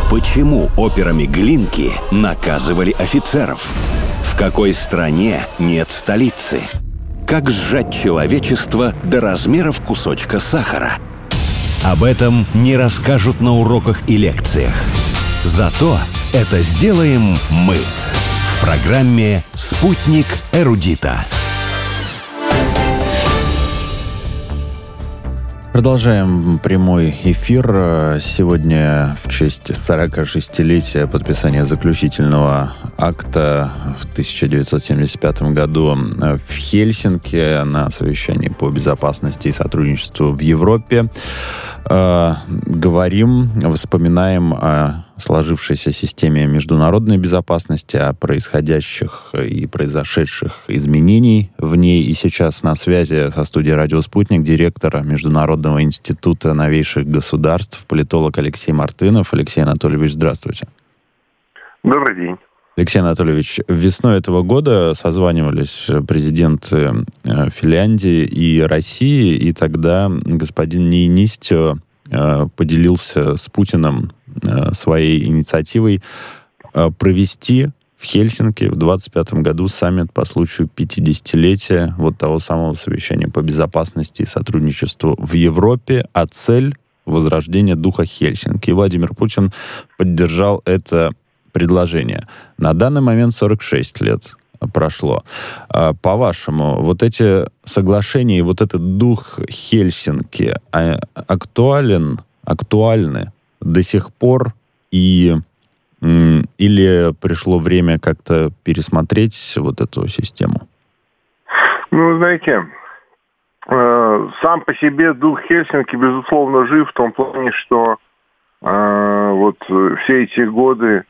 Почему операми Глинки наказывали офицеров? В какой стране нет столицы? Как сжать человечество до размеров кусочка сахара? Об этом не расскажут на уроках и лекциях. Зато это сделаем мы в программе «Спутник эрудита». Продолжаем прямой эфир. Сегодня в честь 46-летия подписания заключительного акта в 1975 году в Хельсинки на совещании по безопасности и сотрудничеству в Европе. Говорим, вспоминаем о сложившейся системе международной безопасности, о происходящих и произошедших изменений в ней. И сейчас на связи со студией «Радио Спутник» директор Международного института новейших государств, политолог Алексей Мартынов. Алексей Анатольевич, здравствуйте. Добрый день. Алексей Анатольевич, весной этого года созванивались президенты Финляндии и России, и тогда господин Ниинистё поделился с Путиным своей инициативой провести в Хельсинки в 2025 году саммит по случаю 50-летия вот того самого совещания по безопасности и сотрудничеству в Европе, а цель — возрождение духа Хельсинки. И Владимир Путин поддержал это предложение. На данный момент 46 лет прошло. По-вашему, вот эти соглашения и вот этот дух Хельсинки актуальны до сих пор, или пришло время как-то пересмотреть вот эту систему? Ну, знаете, сам по себе дух Хельсинки, безусловно, жив в том плане, что вот все эти годы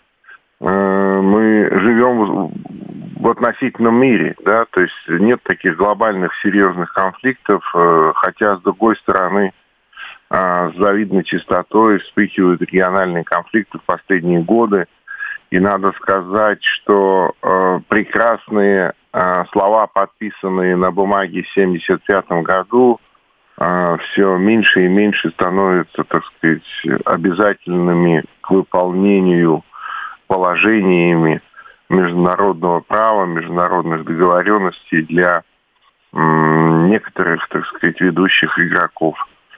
мы живем в относительном мире, да, то есть нет таких глобальных серьезных конфликтов, хотя, с другой стороны, с завидной частотой вспыхивают региональные конфликты в последние годы. И надо сказать, что прекрасные слова, подписанные на бумаге в 1975 году, все меньше и меньше становятся, так сказать, обязательными к выполнению положениями международного права, международных договоренностей для некоторых, так сказать, ведущих игроков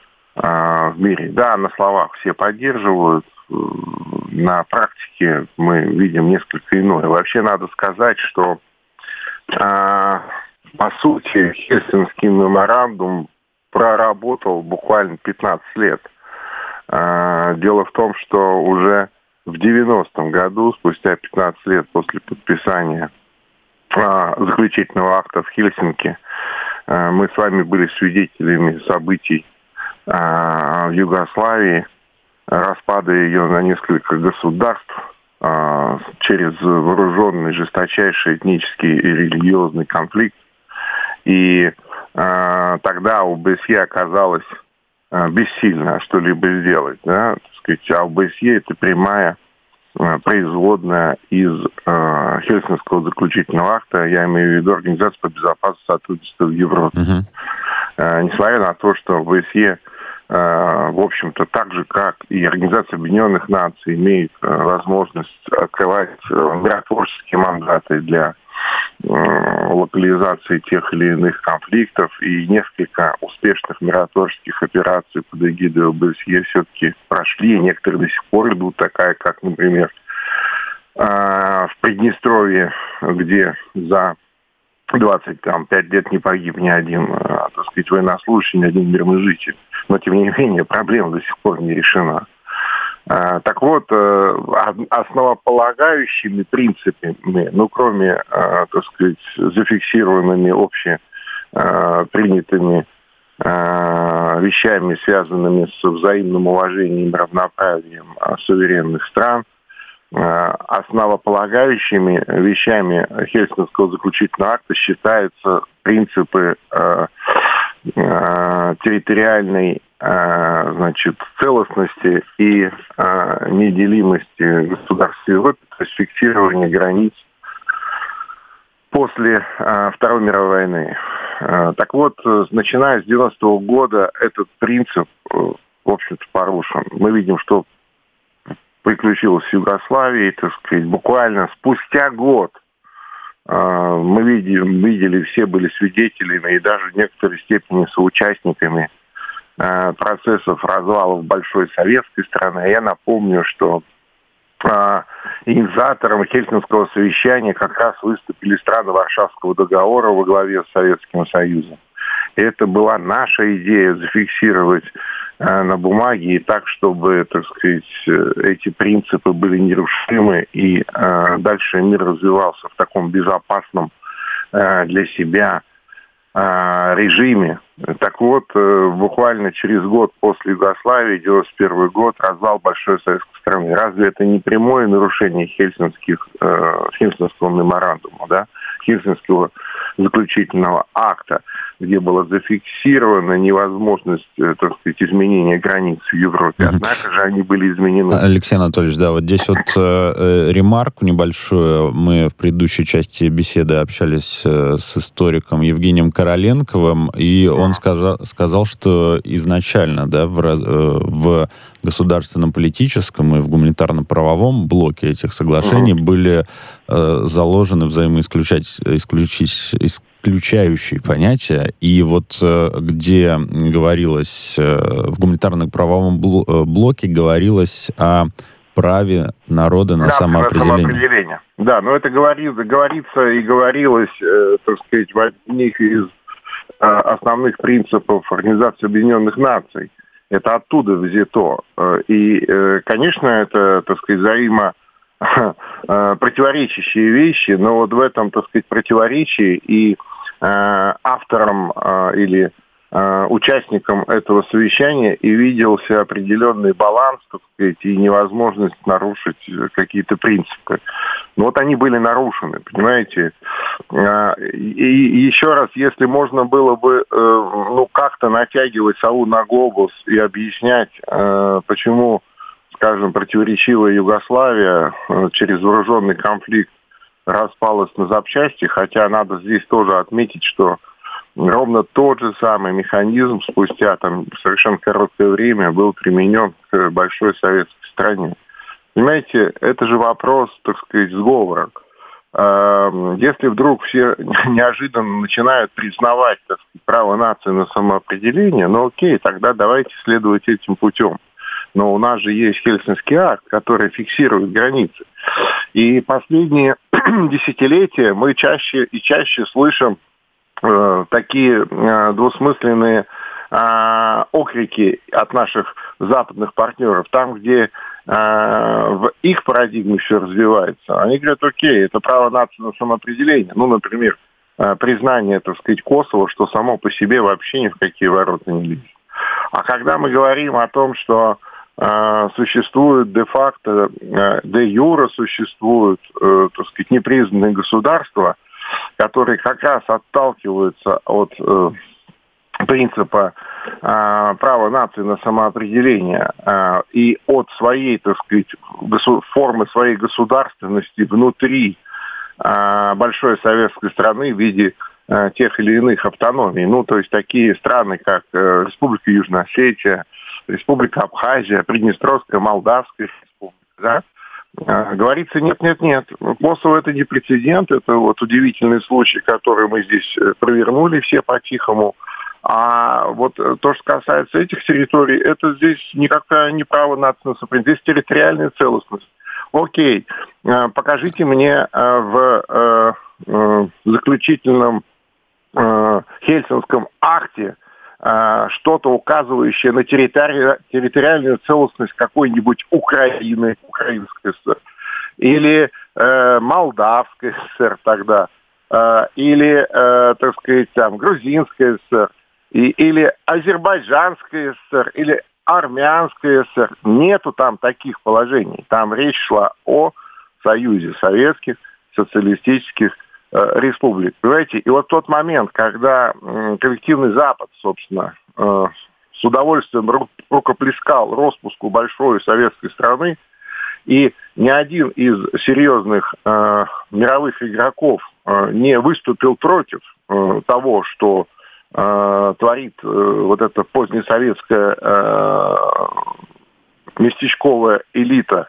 в мире. Да, на словах все поддерживают, на практике мы видим несколько иное. Вообще надо сказать, что по сути Хельсинский меморандум проработал буквально 15 лет. Дело в том, что уже в 90-м году, спустя 15 лет после подписания заключительного акта в Хельсинки, мы с вами были свидетелями событий в Югославии, распада ее на несколько государств через вооруженный, жесточайший этнический и религиозный конфликт. И тогда ОБСЕ оказалось бессильно что-либо сделать. Да? Так сказать, а ОБСЕ — это прямая производная из Хельсинского заключительного акта, я имею в виду Организацию по безопасности и сотрудничеству в Европе. Несмотря на то, что ОБСЕ, в общем-то, так же, как и Организация Объединенных Наций, имеет возможность открывать миротворческие мандаты для локализации тех или иных конфликтов, и несколько успешных миротворческих операций под эгидой ОБСЕ все-таки прошли, и некоторые до сих пор идут, такая, как, например, в Приднестровье, где за 25 лет не погиб ни один, так сказать, военнослужащий, ни один мирный житель. Но, тем не менее, проблема до сих пор не решена. Так вот, основополагающими принципами, ну, кроме, так сказать, зафиксированными общепринятыми вещами, связанными с взаимным уважением и равноправием суверенных стран, основополагающими вещами Хельсинского заключительного акта считаются принципы территориальной, значит, целостности и неделимости государств Европы, то есть фиксирование границ после Второй мировой войны. Так вот, начиная с 90-го года этот принцип, в общем-то, порушен. Мы видим, что приключилось с Югославией, так сказать, буквально спустя год мы видели, все были свидетелями и даже в некоторой степени соучастниками процессов развалов большой советской страны. Я напомню, что инициатором Хельсинского совещания как раз выступили страны Варшавского договора во главе с Советским Союзом. И это была наша идея зафиксировать на бумаге и так, чтобы, так сказать, эти принципы были нерушимы и дальше мир развивался в таком безопасном для себя режиме. Так вот, буквально через год после Югославии, 91 год, развал большой советской страны. Разве это не прямое нарушение Хельсинского меморандума, да? Хельсинского заключительного акта, где была зафиксирована невозможность, так сказать, изменения границ в Европе. Однако же они были изменены. Алексей Анатольевич, да, вот здесь вот ремарку небольшую. Мы в предыдущей части беседы общались с историком Евгением Короленковым, и он сказал, что изначально, да, в государственном политическом и в гуманитарно-правовом блоке этих соглашений были заложены исключающие понятия, и вот где говорилось в гуманитарно-правовом блоке говорилось о праве народа на самоопределение. Да, но это говорится и говорилось, так сказать, в одних из основных принципов Организации Объединенных Наций. Это оттуда взято. И, конечно, это, так сказать, взаимо противоречащие вещи, но вот в этом, так сказать, противоречии и автором или участникам этого совещания и виделся определенный баланс, так сказать, и невозможность нарушить какие-то принципы. Но вот они были нарушены, понимаете. И еще раз, если можно было бы как-то натягивать сову на глобус и объяснять, почему, скажем, противоречивая Югославия через вооруженный конфликт распалась на запчасти, хотя надо здесь тоже отметить, что ровно тот же самый механизм спустя совершенно короткое время был применен к большой советской стране. Понимаете, это же вопрос, так сказать, сговора. Если вдруг все неожиданно начинают признавать, так сказать, право нации на самоопределение, окей, тогда давайте следовать этим путем. Но у нас же есть Хельсинский акт, который фиксирует границы. И последние десятилетия мы чаще и чаще слышим такие двусмысленные окрики от наших западных партнеров. Там, где в их парадигме все развивается, они говорят, окей, это право нации на самоопределение. Например, признание, так сказать, Косово, что само по себе вообще ни в какие ворота не лезет. А когда мы говорим о том, что существуют де-факто, де-юре существуют, так сказать, непризнанные государства, которые как раз отталкиваются от принципа права нации на самоопределение и от своей, так сказать, формы своей государственности внутри большой советской страны в виде тех или иных автономий. То есть такие страны, как Республика Южная Осетия, Республика Абхазия, Приднестровская, Молдавская республика, да? Говорится, нет. Косово это не прецедент, это вот удивительный случай, который мы здесь провернули все по-тихому. А вот то, что касается этих территорий, это здесь никакое не право нации на самоопределение, здесь территориальная целостность. Окей, покажите мне в заключительном Хельсинском акте что-то указывающее на территориальную целостность какой-нибудь Украины, Украинской ССР, или Молдавской ССР тогда, или, так сказать, Грузинская ССР, или Азербайджанская ССР, или Армянская ССР. Нету там таких положений. Там речь шла о Союзе Советских Социалистических республик. Понимаете? И вот тот момент, когда коллективный Запад, собственно, с удовольствием рукоплескал распуску большой советской страны, и ни один из серьезных мировых игроков не выступил против того, что творит вот эта позднесоветская местечковая элита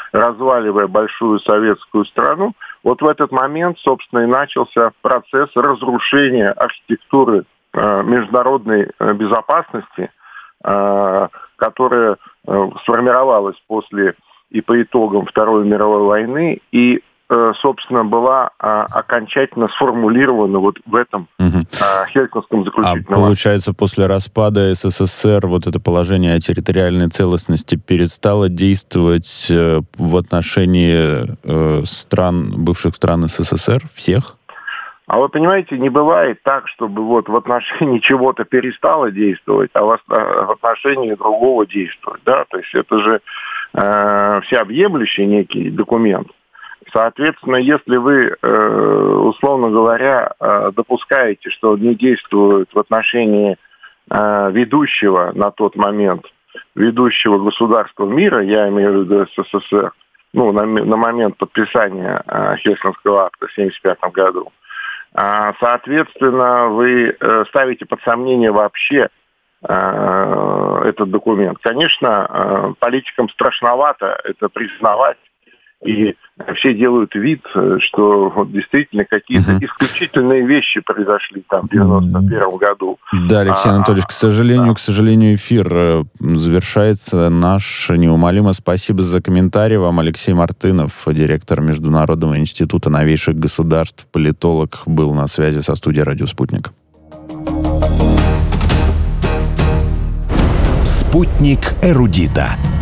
разваливая большую советскую страну, вот в этот момент, собственно, и начался процесс разрушения архитектуры международной безопасности, которая сформировалась после и по итогам Второй мировой войны и, собственно, была окончательно сформулирована вот в этом Хельсинском заключительном акте. А получается, после распада СССР вот это положение о территориальной целостности перестало действовать в отношении бывших стран СССР, всех? А вы понимаете, не бывает так, чтобы вот в отношении чего-то перестало действовать, а в отношении другого действовать, да? То есть это же всеобъемлющий некий документ. Соответственно, если вы, условно говоря, допускаете, что не действует в отношении ведущего на тот момент, ведущего государства мира, я имею в виду СССР, ну, на момент подписания Хельсинского акта в 1975 году, соответственно, вы ставите под сомнение вообще этот документ. Конечно, политикам страшновато это признавать, и все делают вид, что вот действительно какие-то исключительные вещи произошли там в 1991 году. Да, Алексей Анатольевич, к сожалению, эфир завершается наш неумолимо. Спасибо за комментарий вам. Алексей Мартынов, директор Международного института новейших государств, политолог, был на связи со студией «Радио Спутник». Спутник эрудита.